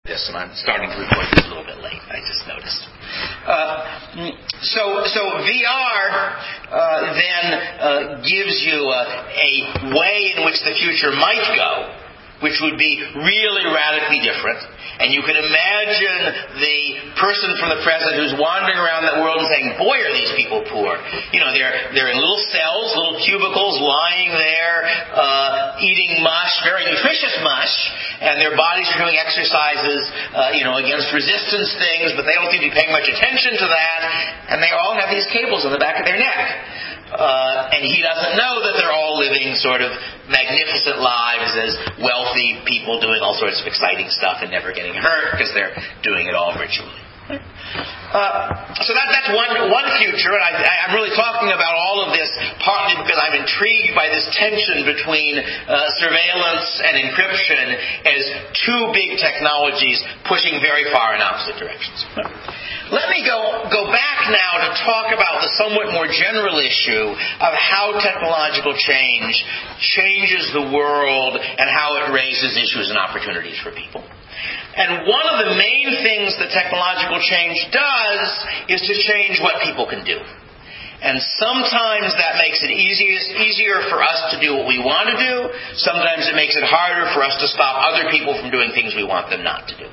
Yes, and I'm starting to record this a little bit late. I just noticed. So VR then gives you a way in which the future might go, which would be really radically different. And you can imagine the person from the present who's wandering around that world and saying, boy, are these people poor. You know, they're in little cells, little cubicles, lying there, eating mush, very nutritious mush, and their bodies are doing exercises, against resistance things, but they don't seem to be paying much attention to that, and they all have these cables on the back of their neck. And he doesn't know that they're all living sort of magnificent lives as wealthy people doing all sorts of exciting stuff and never getting hurt because they're doing it all virtually. So that's one future, and I'm really talking about all of this partly because I'm intrigued by this tension between surveillance and encryption as two big technologies pushing very far in opposite directions. Let me go back now to talk about the somewhat more general issue of how technological change changes the world and how it raises issues and opportunities for people. And one of the main things that technological change does is to change what people can do. And sometimes that makes it easier for us to do what we want to do. Sometimes it makes it harder for us to stop other people from doing things we want them not to do.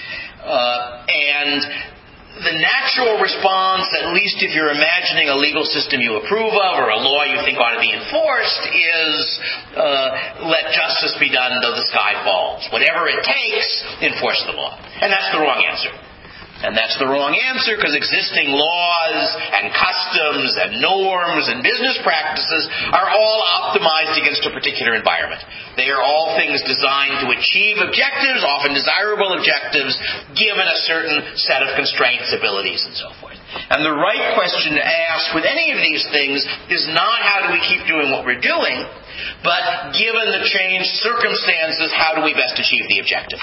And the natural response, at least if you're imagining a legal system you approve of or a law you think ought to be enforced, is let justice be done until the sky falls. Whatever it takes, enforce the law. And that's the wrong answer. And that's the wrong answer because existing laws and customs and norms and business practices are all optimized against a particular environment. They are all things designed to achieve objectives, often desirable objectives, given a certain set of constraints, abilities, and so forth. And the right question to ask with any of these things is not how do we keep doing what we're doing, but given the changed circumstances, how do we best achieve the objective?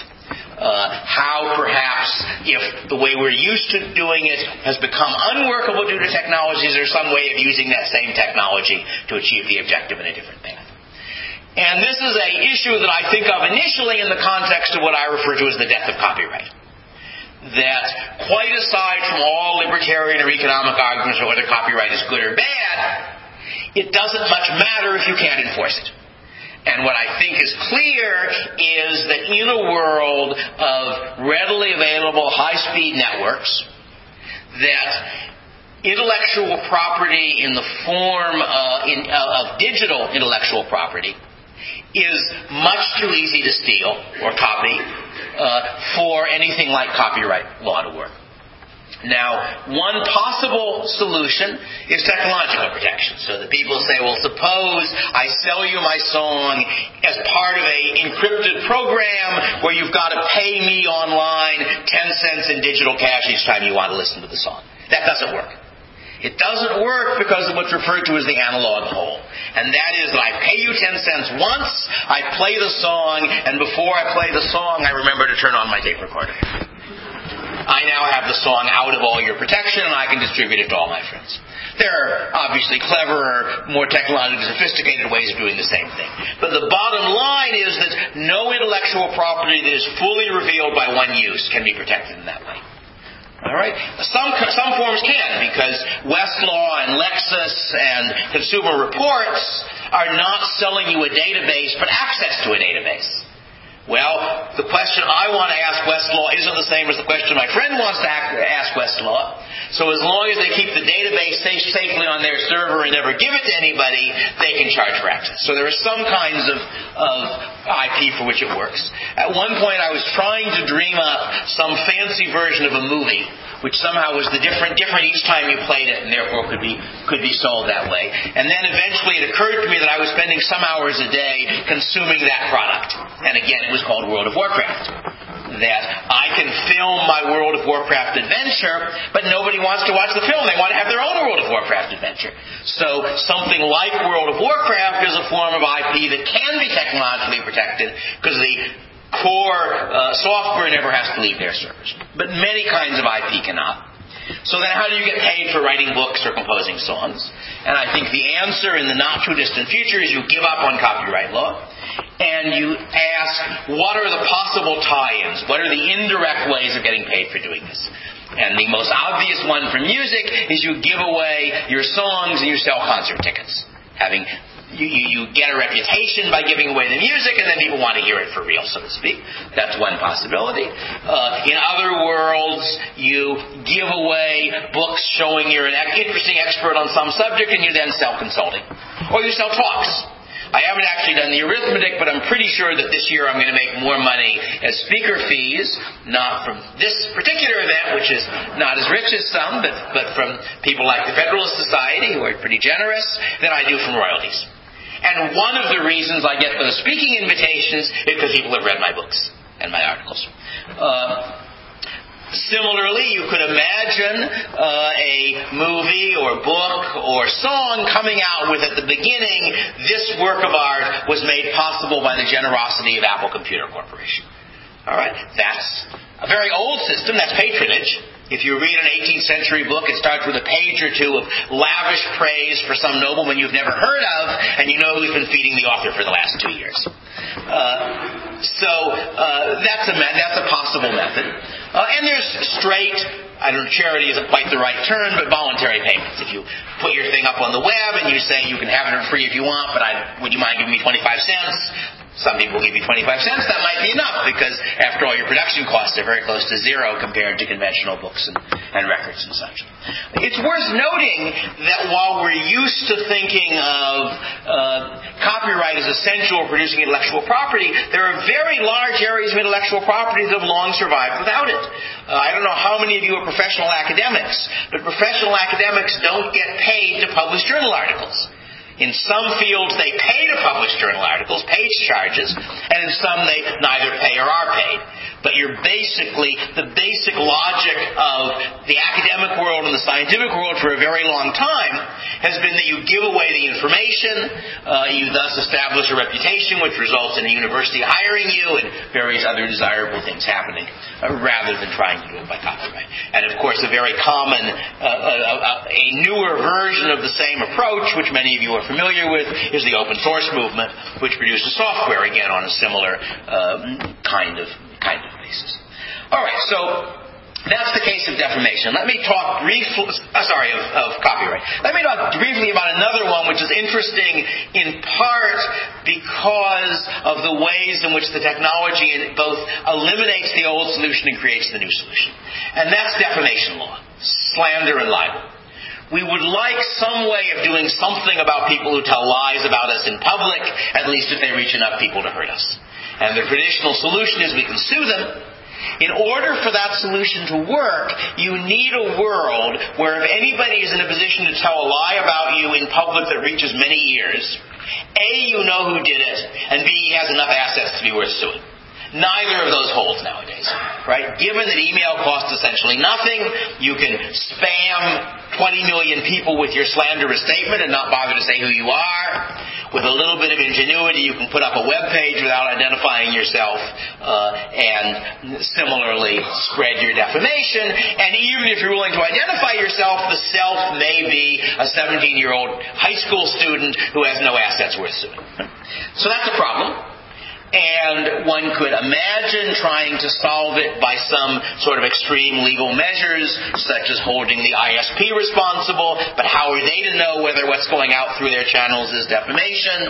How perhaps, if the way we're used to doing it has become unworkable due to technologies, there's some way of using that same technology to achieve the objective in a different path. And this is an issue that I think of initially in the context of what I refer to as the death of copyright. That quite aside from all libertarian or economic arguments about whether copyright is good or bad, it doesn't much matter if you can't enforce it. And what I think is clear is that in a world of readily available high-speed networks, that intellectual property in the form of digital intellectual property is much too easy to steal or copy for anything like copyright law to work. Now, one possible solution is technological protection. So that people say, well, suppose I sell you my song as part of an encrypted program where you've got to pay me online 10 cents in digital cash each time you want to listen to the song. That doesn't work. It doesn't work because of what's referred to as the analog hole. And that is that I pay you 10 cents once, I play the song, and before I play the song, I remember to turn on my tape recorder. I now have the song out of all your protection, and I can distribute it to all my friends. There are obviously cleverer, more technologically sophisticated ways of doing the same thing. But the bottom line is that no intellectual property that is fully revealed by one use can be protected in that way. All right? Some forms can, because Westlaw and Lexis and Consumer Reports are not selling you a database, but access to a database. Well, the question I want to ask Westlaw isn't the same as the question my friend wants to ask Westlaw. So as long as they keep the database safely on their server and never give it to anybody, they can charge for access. So there are some kinds of IP for which it works. At one point I was trying to dream up some fancy version of a movie which somehow was different each time you played it and therefore could be sold that way. And then eventually it occurred to me that I was spending some hours a day consuming that product. And again, it was called World of Warcraft. That I can film my World of Warcraft adventure, but nobody wants to watch the film. They want to have their own World of Warcraft adventure. So something like World of Warcraft is a form of IP that can be technologically protected because the core software never has to leave their servers. But many kinds of IP cannot. So then how do you get paid for writing books or composing songs? And I think the answer in the not-too-distant future is you give up on copyright law and you ask, what are the possible tie-ins? What are the indirect ways of getting paid for doing this? And the most obvious one for music is you give away your songs and you sell concert tickets. You get a reputation by giving away the music, and then people want to hear it for real, so to speak. That's one possibility. In other worlds, you give away books showing you're an interesting expert on some subject, and you then sell consulting. Or you sell talks. I haven't actually done the arithmetic, but I'm pretty sure that this year I'm going to make more money as speaker fees, not from this particular event, which is not as rich as some, but from people like the Federalist Society, who are pretty generous, than I do from royalties. And one of the reasons I get those speaking invitations is because people have read my books and my articles. Similarly, you could imagine a movie or book or song coming out with at the beginning, this work of art was made possible by the generosity of Apple Computer Corporation. All right, that's a very old system. That's patronage. If you read an 18th century book, it starts with a page or two of lavish praise for some nobleman you've never heard of, and you know who's been feeding the author for the last 2 years. That's a possible method. And there's straight, charity isn't quite the right term, but voluntary payments. If you put your thing up on the web and you say you can have it for free if you want, but would you mind giving me 25 cents? Some people give you 25 cents. That might be enough because, after all, your production costs are very close to zero compared to conventional books and records and such. It's worth noting that while we're used to thinking of copyright as essential for producing intellectual property, there are very large areas of intellectual property that have long survived without it. I don't know how many of you are professional academics, but professional academics don't get paid to publish journal articles. In some fields, they pay to publish journal articles, page charges, and in some they neither pay or are paid. But the basic logic of the academic world and the scientific world for a very long time has been that you give away the information, you thus establish a reputation which results in a university hiring you and various other desirable things happening, rather than trying to do it by copyright. And of course, a very common, a newer version of the same approach, which many of you are familiar with, is the open source movement, which produces software, again, on a similar kind of basis. All right, so that's the case of defamation. Let me talk briefly, of copyright. Let me talk briefly about another one which is interesting in part because of the ways in which the technology both eliminates the old solution and creates the new solution. And that's defamation law, slander and libel. We would like some way of doing something about people who tell lies about us in public, at least if they reach enough people to hurt us. And the traditional solution is we can sue them. In order for that solution to work, you need a world where if anybody is in a position to tell a lie about you in public that reaches many ears, A, you know who did it, and B, he has enough assets to be worth suing. Neither of those holds nowadays, right? Given that email costs essentially nothing, you can spam 20 million people with your slanderous statement and not bother to say who you are. With a little bit of ingenuity, you can put up a web page without identifying yourself and similarly spread your defamation. And even if you're willing to identify yourself, the self may be a 17-year-old high school student who has no assets worth suing. So that's a problem. And one could imagine trying to solve it by some sort of extreme legal measures, such as holding the ISP responsible, but how are they to know whether what's going out through their channels is defamation,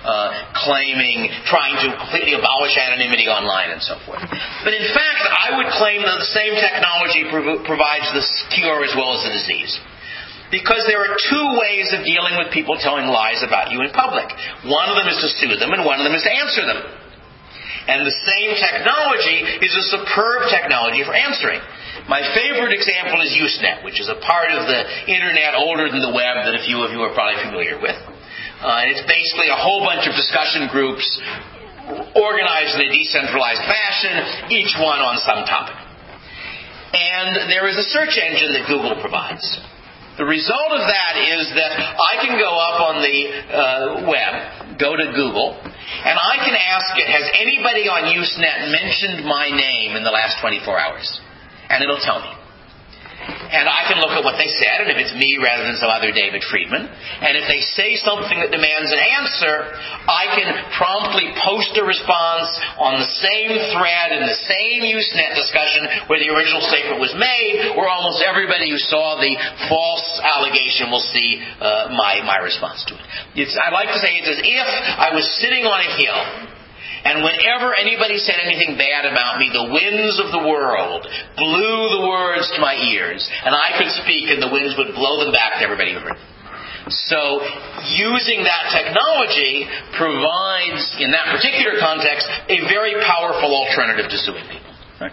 trying to completely abolish anonymity online and so forth. But in fact, I would claim that the same technology provides the cure as well as the disease. Because there are two ways of dealing with people telling lies about you in public. One of them is to sue them, and one of them is to answer them. And the same technology is a superb technology for answering. My favorite example is Usenet, which is a part of the Internet older than the web that a few of you are probably familiar with. It's basically a whole bunch of discussion groups organized in a decentralized fashion, each one on some topic. And there is a search engine that Google provides. The result of that is that I can go up on the web, go to Google, and I can ask it, has anybody on Usenet mentioned my name in the last 24 hours? And it'll tell me. and I can look at what they said, and if it's me rather than some other David Friedman, and if they say something that demands an answer, I can promptly post a response on the same thread in the same Usenet discussion where the original statement was made, where almost everybody who saw the false allegation will see my response to it. I like to say it's as if I was sitting on a hill, and whenever anybody said anything bad about me, the winds of the world blew the words to my ears, and I could speak, and the winds would blow them back to everybody who heard them. So, using that technology provides, in that particular context, a very powerful alternative to suing people. Right?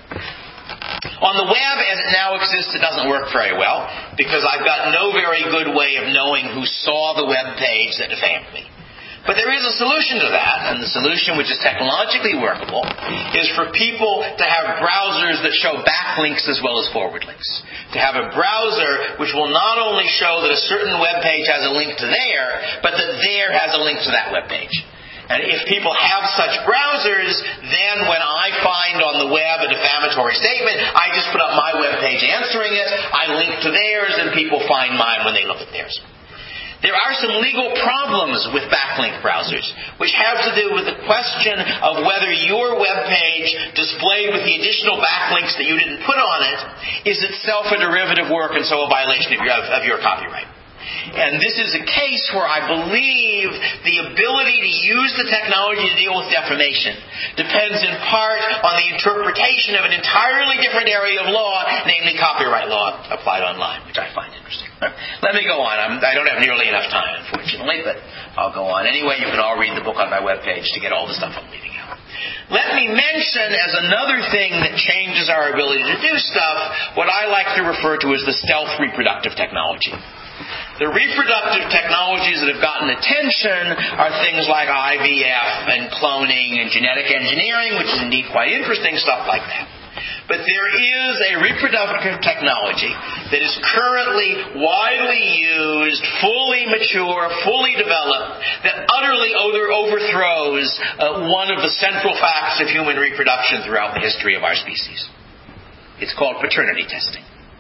On the web, as it now exists, it doesn't work very well, because I've got no very good way of knowing who saw the web page that defamed me. But there is a solution to that, and the solution, which is technologically workable, is for people to have browsers that show backlinks as well as forward links. To have a browser which will not only show that a certain web page has a link to there, but that there has a link to that web page. And if people have such browsers, then when I find on the web a defamatory statement, I just put up my web page answering it, I link to theirs, and people find mine when they look at theirs. There are some legal problems with backlink browsers, which have to do with the question of whether your web page, displayed with the additional backlinks that you didn't put on it, is itself a derivative work and so a violation of your copyright. And this is a case where I believe the ability to use the technology to deal with defamation depends in part on the interpretation of an entirely different area of law, namely copyright law applied online, which I find interesting. Let me go on. I don't have nearly enough time, unfortunately, but I'll go on. Anyway, you can all read the book on my webpage to get all the stuff I'm leaving out. Let me mention, as another thing that changes our ability to do stuff, what I like to refer to as the stealth reproductive technology. The reproductive technologies that have gotten attention are things like IVF and cloning and genetic engineering, which is indeed quite interesting, stuff like that. But there is a reproductive technology that is currently widely used, fully mature, fully developed, that utterly overthrows one of the central facts of human reproduction throughout the history of our species. It's called paternity testing.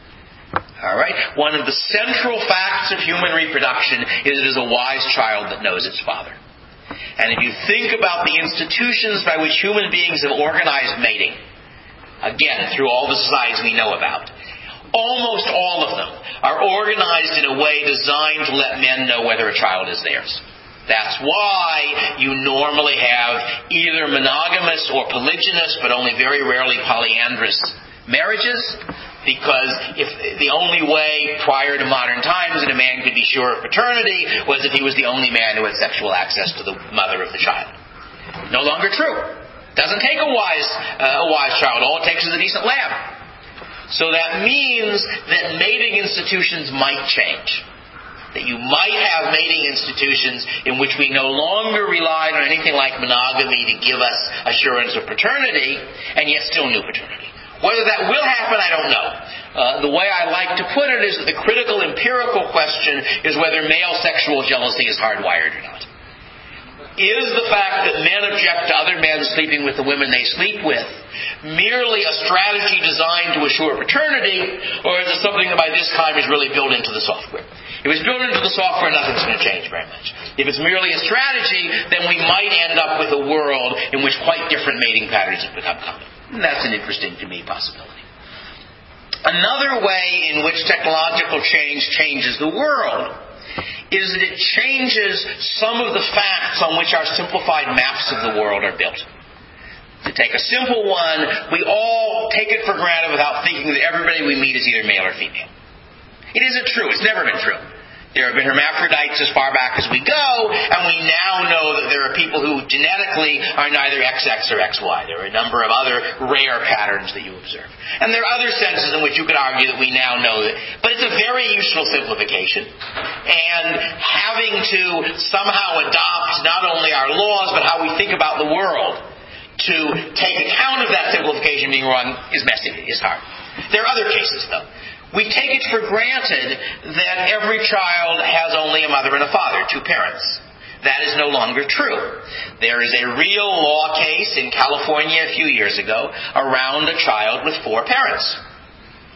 All right? One of the central facts of human reproduction is it is a wise child that knows its father. And if you think about the institutions by which human beings have organized mating, again, through all the societies we know about, almost all of them are organized in a way designed to let men know whether a child is theirs. That's why you normally have either monogamous or polygynous, but only very rarely polyandrous marriages, because if the only way prior to modern times that a man could be sure of paternity was if he was the only man who had sexual access to the mother of the child. No longer true. Doesn't take a wise child. All it takes is a decent lamb. So that means that mating institutions might change. That you might have mating institutions in which we no longer relied on anything like monogamy to give us assurance of paternity, and yet still knew paternity. Whether that will happen, I don't know. The way I like to put it is that the critical empirical question is whether male sexual jealousy is hardwired or not. Is the fact that men object to other men sleeping with the women they sleep with merely a strategy designed to assure paternity, or is it something that by this time is really built into the software? If it's built into the software, nothing's going to change very much. If it's merely a strategy, then we might end up with a world in which quite different mating patterns have become common. And that's an interesting, to me, possibility. Another way in which technological change changes the world is that it changes some of the facts on which our simplified maps of the world are built. To take a simple one, we all take it for granted without thinking that everybody we meet is either male or female. It isn't true. It's never been true. There have been hermaphrodites as far back as we go, and we now know that there are people who genetically are neither XX or XY. There are a number of other rare patterns that you observe. And there are other senses in which you could argue that we now know that. But it's a very useful simplification. And having to somehow adopt not only our laws, but how we think about the world to take account of that simplification being wrong is messy, is hard. There are other cases, though. We take it for granted that every child has only a mother and a father, two parents. That is no longer true. There is a real law case in California a few years ago around a child with four parents.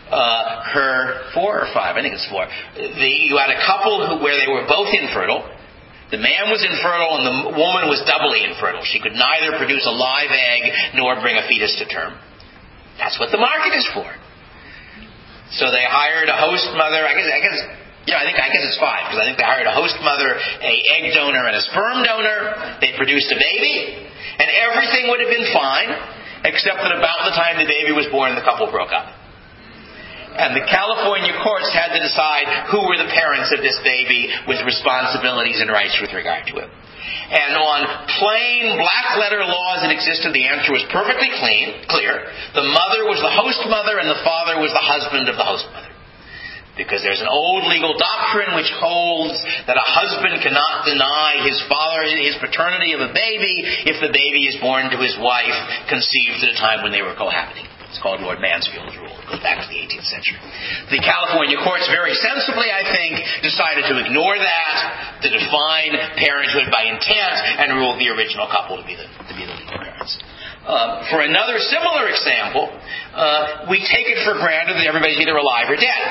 her 4 or 5, I think it's 4. You had a couple where they were both infertile. The man was infertile and the woman was doubly infertile. She could neither produce a live egg nor bring a fetus to term. That's what the market is for. So they hired a host mother. I guess it's 5, because I think they hired a host mother, a egg donor, and a sperm donor. They produced a baby, and everything would have been fine, except that about the time the baby was born, the couple broke up. And the California courts had to decide who were the parents of this baby with responsibilities and rights with regard to it. And on plain black-letter laws that existed, the answer was perfectly clear. The mother was the host mother and the father was the husband of the host mother. Because there's an old legal doctrine which holds that a husband cannot deny his paternity of a baby if the baby is born to his wife conceived at a time when they were cohabiting. It's called Lord Mansfield's rule. It goes back to the 18th century. The California courts very sensibly, I think, decided to ignore that, to define parenthood by intent, and rule the original couple to be the legal parents. For another similar example, we take it for granted that everybody's either alive or dead.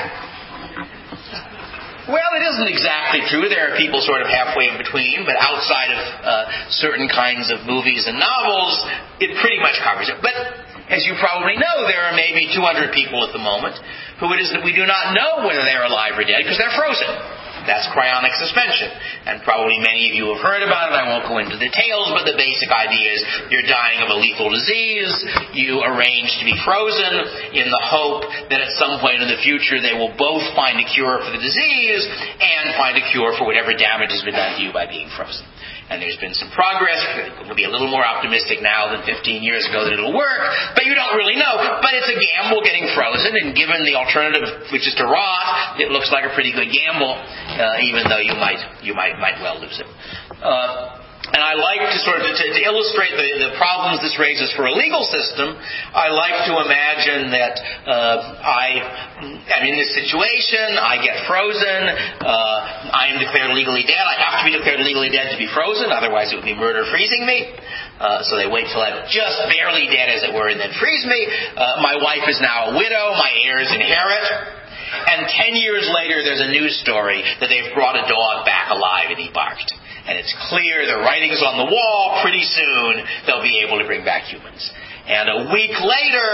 Well, it isn't exactly true. There are people sort of halfway in between, but outside of certain kinds of movies and novels, it pretty much covers it. But as you probably know, there are maybe 200 people at the moment who it is that we do not know whether they're alive or dead because they're frozen. That's cryonic suspension. And probably many of you have heard about it. I won't go into details, but the basic idea is you're dying of a lethal disease. You arrange to be frozen in the hope that at some point in the future they will both find a cure for the disease and find a cure for whatever damage has been done to you by being frozen. And there's been some progress. We'll be a little more optimistic now than 15 years ago that it'll work, but you don't really know. But it's a gamble getting frozen, and given the alternative, which is to rot, it looks like a pretty good gamble, even though you might well lose it. And I like to sort of to illustrate the problems this raises for a legal system. I like to imagine that I am in this situation. I get frozen. I am declared legally dead. I have to be declared legally dead to be frozen. Otherwise, it would be murder freezing me. So they wait till I'm just barely dead, as it were, and then freeze me. My wife is now a widow. My heirs inherit. And 10 years later, there's a news story that they've brought a dog back alive and he barked. And it's clear, the writing's on the wall, pretty soon they'll be able to bring back humans. And a week later,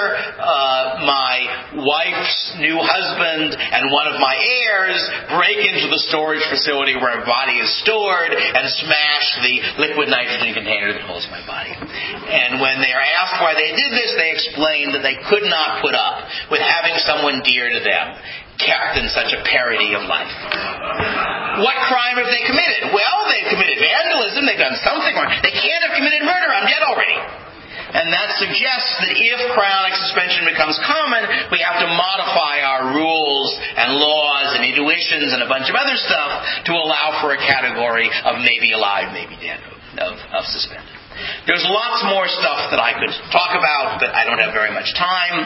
my wife's new husband and one of my heirs break into the storage facility where my body is stored and smash the liquid nitrogen container that holds my body. And when they are asked why they did this, they explain that they could not put up with having someone dear to them kept in such a parody of life. What crime have they committed? Well, they've committed vandalism. They've done something wrong. They can't have committed murder. I'm dead already. And that suggests that if cryonic suspension becomes common, we have to modify our rules and laws and intuitions and a bunch of other stuff to allow for a category of maybe alive, maybe dead, of suspended. There's lots more stuff that I could talk about, but I don't have very much time.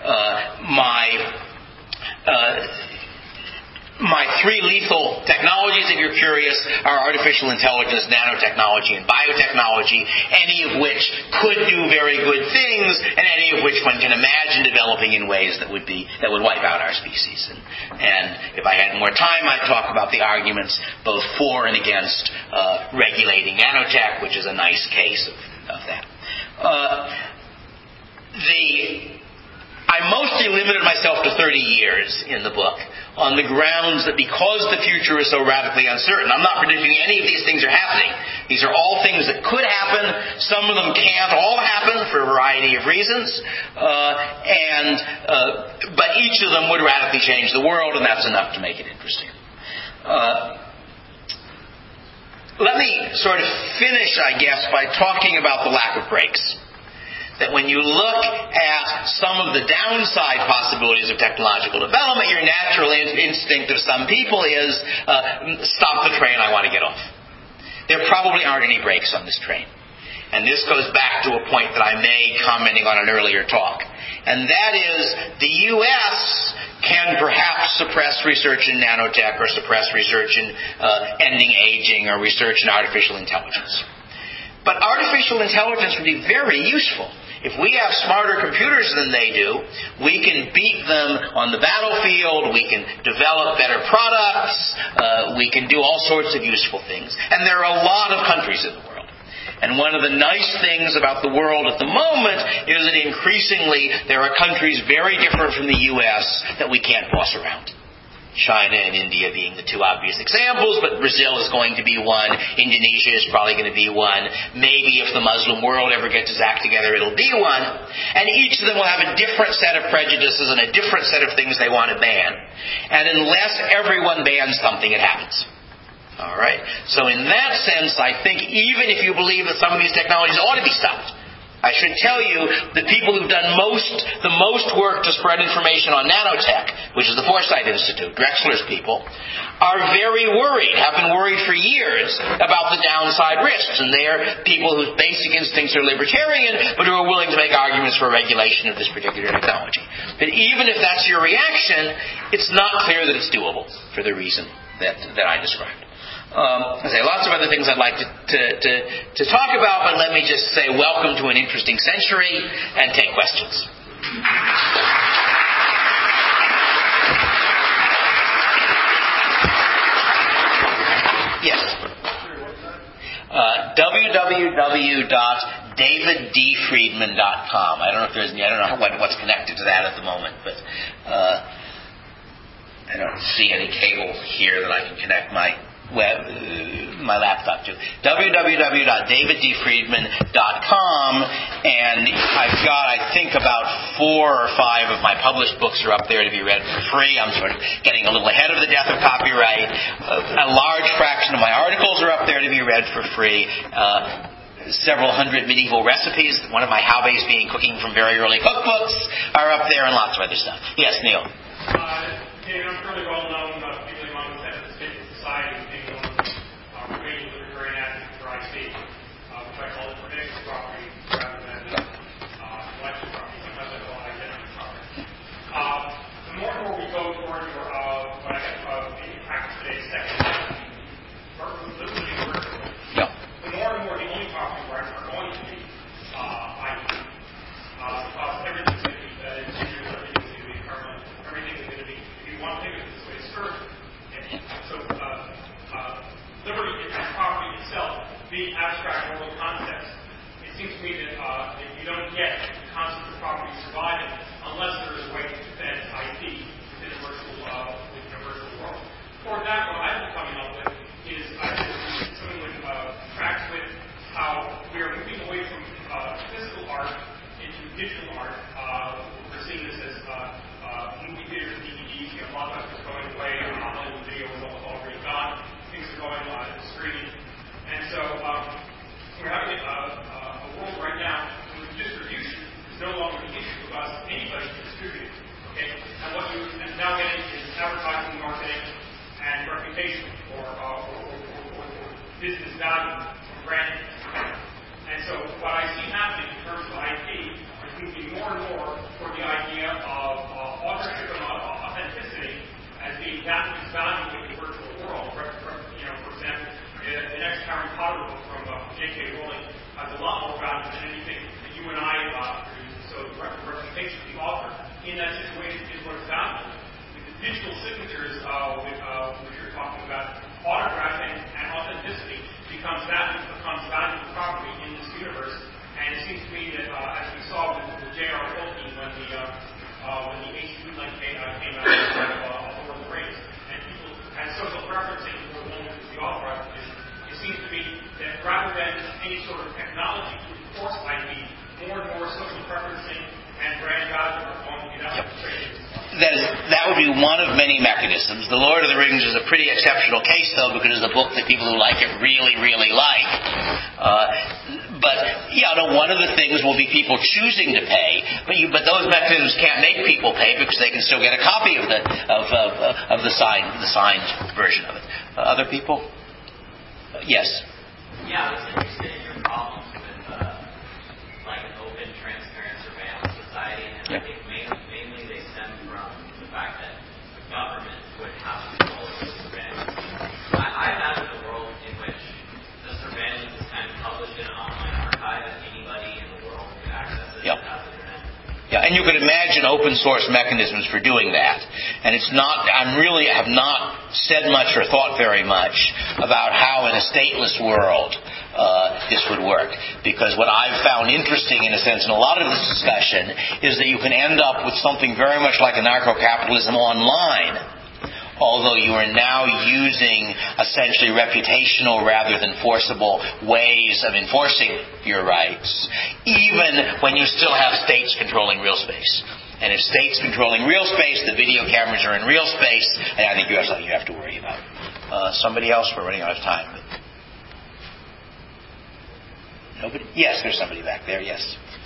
My 3 lethal technologies, if you're curious, are artificial intelligence, nanotechnology, and biotechnology, any of which could do very good things, and any of which one can imagine developing in ways that would wipe out our species. And if I had more time, I'd talk about the arguments both for and against regulating nanotech, which is a nice case of that. I mostly limited myself to 30 years in the book on the grounds that because the future is so radically uncertain, I'm not predicting any of these things are happening. These are all things that could happen. Some of them can't all happen for a variety of reasons. But each of them would radically change the world, and that's enough to make it interesting. Let me sort of finish, I guess, by talking about the lack of brakes. That when you look at some of the downside possibilities of technological development, your natural instinct of some people is, stop the train, I want to get off. There probably aren't any brakes on this train. And this goes back to a point that I made commenting on an earlier talk. And that is, the U.S. can perhaps suppress research in nanotech or suppress research in ending aging or research in artificial intelligence. But artificial intelligence would be very useful If we have smarter computers than they do, we can beat them on the battlefield, we can develop better products, we can do all sorts of useful things. And there are a lot of countries in the world. And one of the nice things about the world at the moment is that increasingly there are countries very different from the U.S. that we can't boss around. China and India being the two obvious examples, but Brazil is going to be one. Indonesia is probably going to be one. Maybe if the Muslim world ever gets its act together, it'll be one. And each of them will have a different set of prejudices and a different set of things they want to ban. And unless everyone bans something, it happens. All right? So in that sense, I think even if you believe that some of these technologies ought to be stopped, I should tell you the people who've done the most work to spread information on nanotech, which is the Foresight Institute, Drexler's people, are very worried, have been worried for years about the downside risks. And they are people whose basic instincts are libertarian, but who are willing to make arguments for regulation of this particular technology. But even if that's your reaction, it's not clear that it's doable for the reason that I described. I say lots of other things I'd like to talk about, but let me just say welcome to an interesting century and take questions. Yes. www.daviddfriedman.com. I don't know if there's any. I don't know what's connected to that at the moment, but I don't see any cable here that I can connect my laptop to. www.daviddfriedman.com, and I've got, I think, about 4 or 5 of my published books are up there to be read for free. I'm sort of getting a little ahead of the death of copyright. A large fraction of my articles are up there to be read for free. Several hundred medieval recipes, one of my hobbies being cooking from very early cookbooks, are up there, and lots of other stuff. Yes, Neil. David, I'm fairly well known, particularly among the State Society, being one of the remaining libertarian advocates for IT, which I call information property rather than intellectual property. Sometimes I call it identity property. The more and more we go toward your, what I have in practice today, second living virtually, the more and more the only property rights are going to be IT. Because everything's going to be digital, everything's going to be permanent, everything is going to be. One thing is this way it's served. So liberty and property itself being abstract moral concepts, it seems to me that you don't get the concept of property surviving unless there is a way to defend IP within a virtual world. For that, what I've been coming up with is something that tracks with how we are moving away from physical art into digital art. We're seeing this as movie theaters, DVDs, blockbusters going away, Hollywood video is already gone, things are going to streaming. And so we're having a world right now where distribution is no longer the issue because anybody can distribute it. Okay? And what you are now getting is advertising, marketing, and reputation or business value or branding. And so what I see happening in terms of IP is moving more and more toward the idea of authorship and authenticity as being that which is valuable in the virtual world. For example, the next Harry Potter book from J.K. Rowling has a lot more value than anything that you and I produce. So the reputation of the author in that situation is what's valuable. With the digital signatures, which you're talking about, autographing and authenticity becomes valuable property in this universe. And it seems to me that, as we saw with J.R. Tolkien when the H.P. Link came out of Lord of the Rings, and people had social preferencing for the one who was the authorized edition, it seems to me that rather than any sort of technology to enforce IP, more and more social preferencing and brand value are going to be demonstrated. That would be one of many mechanisms. The Lord of the Rings is a pretty exceptional case, though, because it's a book that people who like it really, really like. One of the things will be people choosing to pay, but those mechanisms can't make people pay because they can still get a copy of the signed version of it. Other people? Yes. Yeah, it's interesting in your problems with like an open, transparent surveillance society, and I think mainly they stem from the fact that the government would have control over the surveillance. I imagine a world in which the surveillance is kind of published in an online archive and anybody in the world could access it. Yep. and open source mechanisms for doing that. And it's not, have not said much or thought very much about how in a stateless world this would work. Because what I've found interesting, in a sense, in a lot of this discussion, is that you can end up with something very much like anarcho-capitalism online, although you are now using essentially reputational rather than forcible ways of enforcing your rights, even when you still have states controlling real space. And if states controlling real space, the video cameras are in real space, and I think you have something you have to worry about. Somebody else? We're running out of time. Nobody? Yes, there's somebody back there, yes.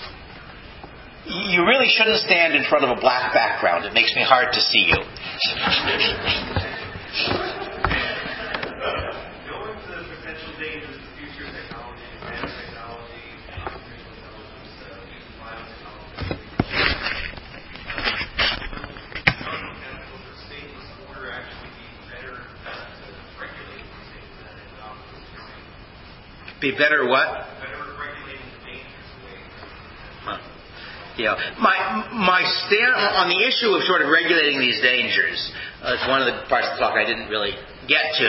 You really shouldn't stand in front of a black background. It makes me hard to see you. Going to the potential dangers of future technology, advanced technology, artificial intelligence, use of biotechnology, will the stateless order actually be better to regulate these things than it is? Be better what? Yeah, my stand on the issue of sort of regulating these dangers, it's one of the parts of the talk I didn't really get to.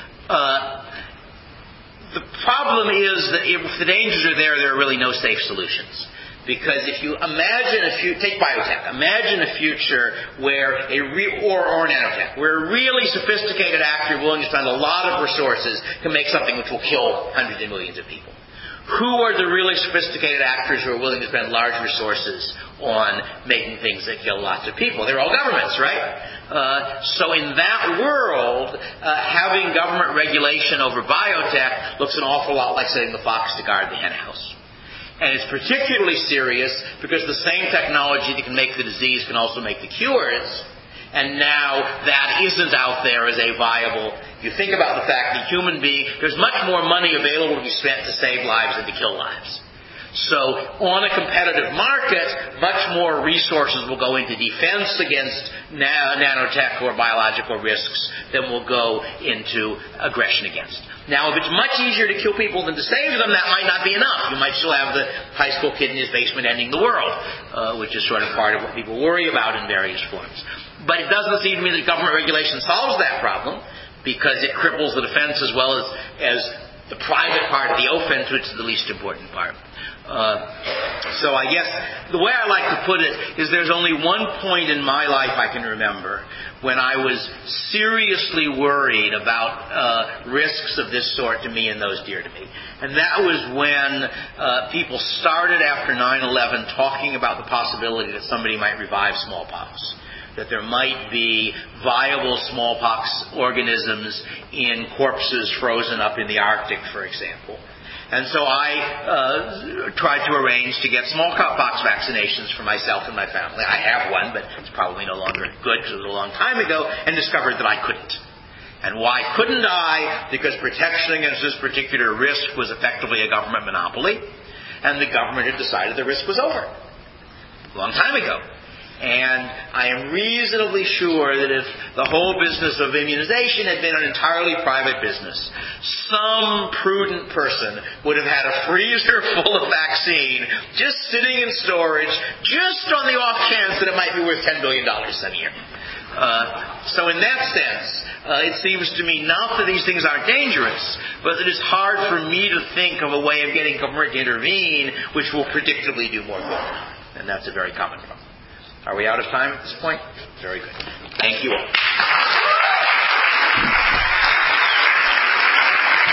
The problem is that if the dangers are there are really no safe solutions. Because if you imagine take biotech, imagine a future where or nanotech, where a really sophisticated actor willing to spend a lot of resources can make something which will kill hundreds of millions of people. Who are the really sophisticated actors who are willing to spend large resources on making things that kill lots of people? They're all governments, right? So in that world, having government regulation over biotech looks an awful lot like setting the fox to guard the hen house. And it's particularly serious because the same technology that can make the disease can also make the cures. And now that isn't out there as a viable. You think about the fact that there's much more money available to be spent to save lives than to kill lives. So on a competitive market, much more resources will go into defense against nanotech or biological risks than will go into aggression against. Now, if it's much easier to kill people than to save them, that might not be enough. You might still have the high school kid in his basement ending the world, which is sort of part of what people worry about in various forms. But it doesn't seem to me that government regulation solves that problem, because it cripples the defense as well as the private part of the offense, which is the least important part. So I guess the way I like to put it is there's only one point in my life I can remember when I was seriously worried about risks of this sort to me and those dear to me. And that was when people started after 9/11 talking about the possibility that somebody might revive smallpox. That there might be viable smallpox organisms in corpses frozen up in the Arctic, for example. And so I tried to arrange to get smallpox vaccinations for myself and my family. I have one, but it's probably no longer good because it was a long time ago, and discovered that I couldn't. And why couldn't I? Because protection against this particular risk was effectively a government monopoly, and the government had decided the risk was over a long time ago. And I am reasonably sure that if the whole business of immunization had been an entirely private business, some prudent person would have had a freezer full of vaccine just sitting in storage, just on the off chance that it might be worth $10 billion some year. So in that sense, it seems to me not that these things aren't dangerous, but that it's hard for me to think of a way of getting government to intervene which will predictably do more good. And that's a very common problem. Are we out of time at this point? Very good. Thank you all.